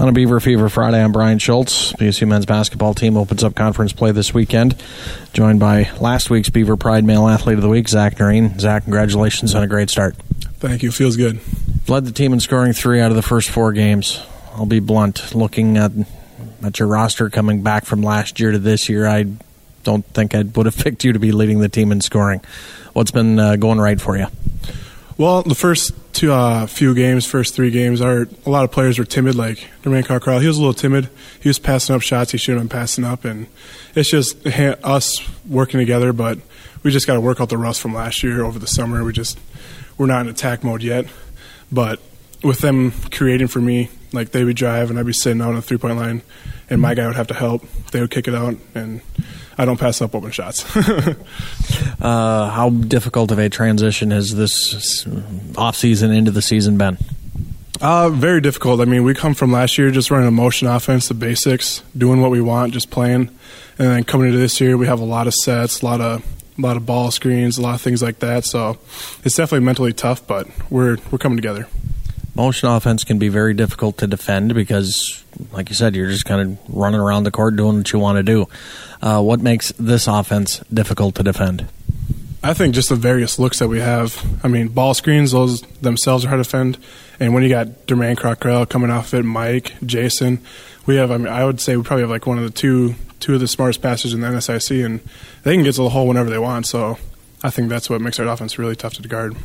On a Beaver Fever Friday, I'm Brian Schultz. BSU men's basketball team opens up conference play this weekend, joined by last week's Beaver Pride Male Athlete of the Week, Zach Noreen. Zach, congratulations on a great start. Thank you. Feels good. Led the team in scoring 3 out of the first 4 games. I'll be blunt. Looking at your roster coming back from last year to this year, I don't think I would have picked you to be leading the team in scoring. What's been going right for you? Well, the first few games, first 3 games, a lot of players were timid, like Jermaine Carcrell. He was a little timid. He was passing up shots he shouldn't have been passing up, and it's just us working together, but we just got to work out the rust from last year over the summer. We're not in attack mode yet, but with them creating for me, like they would drive and I'd be sitting out on the three-point line, and my guy would have to help. They would kick it out, and I don't pass up open shots. How difficult of a transition has this off-season into the season been? Very difficult. I mean, we come from last year just running a motion offense, the basics, doing what we want, just playing. And then coming into this year, we have a lot of sets, a lot of ball screens, a lot of things like that. So it's definitely mentally tough, but we're coming together. Motion offense can be very difficult to defend because, like you said, you're just kind of running around the court doing what you want to do. What makes this offense difficult to defend? I think just the various looks that we have. I mean, ball screens, those themselves are hard to defend. And when you got Jermaine Crockrell coming off it, Mike, Jason, I would say we probably have like one of the two of the smartest passers in the NSIC, and they can get to the hole whenever they want. So I think that's what makes our offense really tough to guard.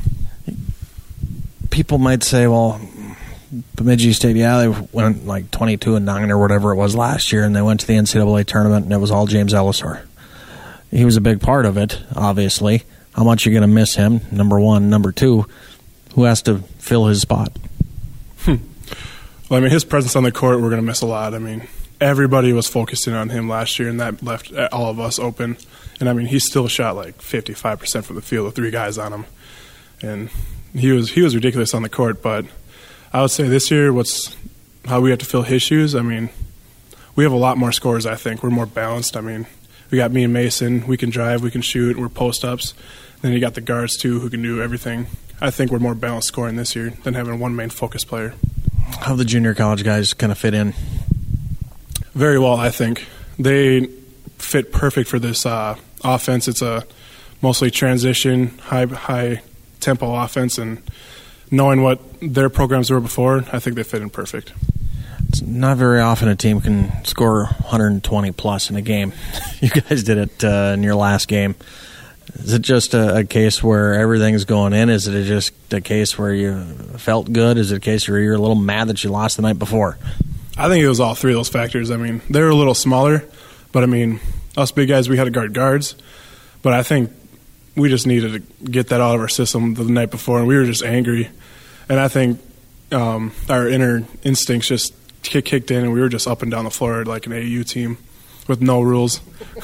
People might say, well, Bemidji State, they went like 22-9 or whatever it was last year, and they went to the NCAA tournament, and it was all James Ellisor. He was a big part of it, obviously. How much are you going to miss him, number one? Number two, who has to fill his spot? Well, I mean, his presence on the court, we're going to miss a lot. I mean, everybody was focusing on him last year, and that left all of us open. And, I mean, he still shot like 55% from the field with 3 guys on him. And he was ridiculous on the court. But I would say this year, how we have to fill his shoes, I mean, we have a lot more scorers, I think. We're more balanced. I mean, we got me and Mason. We can drive. We can shoot. We're post-ups. Then you got the guards, too, who can do everything. I think we're more balanced scoring this year than having one main focus player. How the junior college guys kind of fit in? Very well, I think. They fit perfect for this offense. It's a mostly transition, high-tempo offense, and knowing what their programs were before, I think they fit in perfect. It's not very often a team can score 120-plus in a game. You guys did it in your last game. Is it just a case where everything's going in? Is it just a case where you felt good? Is it a case where you're a little mad that you lost the night before? I think it was all 3 of those factors. I mean, they're a little smaller, but, I mean, us big guys, we had to guard guards. But I think we just needed to get that out of our system the night before, and we were just angry. And I think our inner instincts just kicked in, and we were just up and down the floor like an AAU team with no rules.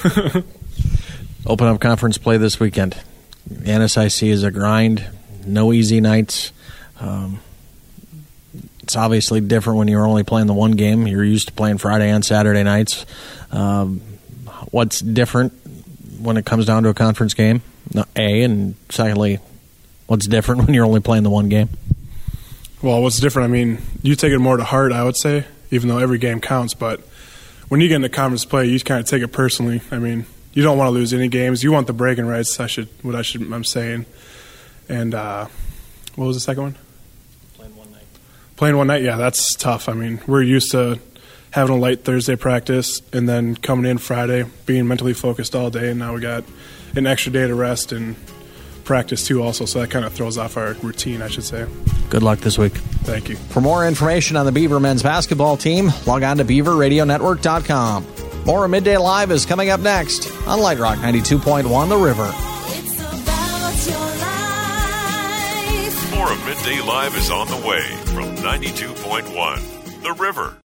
Open up conference play this weekend. The NSIC is a grind, no easy nights. It's obviously different when you're only playing the one game. You're used to playing Friday and Saturday nights. What's different when it comes down to a conference game? A, and secondly, what's different when you're only playing the one game? Well, what's different, I mean, you take it more to heart, I would say, even though every game counts. But when you get into conference play, you kind of take it personally. I mean, you don't want to lose any games. You want the bragging rights, I'm saying. And what was the second one? Playing one night, yeah, that's tough. I mean, we're used to having a late Thursday practice and then coming in Friday, being mentally focused all day, and now we got an extra day to rest and practice too also, so that kind of throws off our routine, I should say. Good luck this week. Thank you. For more information on the Beaver men's basketball team, log on to BeaverRadioNetwork.com. More of Midday Live is coming up next on Light Rock 92.1 The River. It's about your life. More of Midday Live is on the way from 92.1 The River.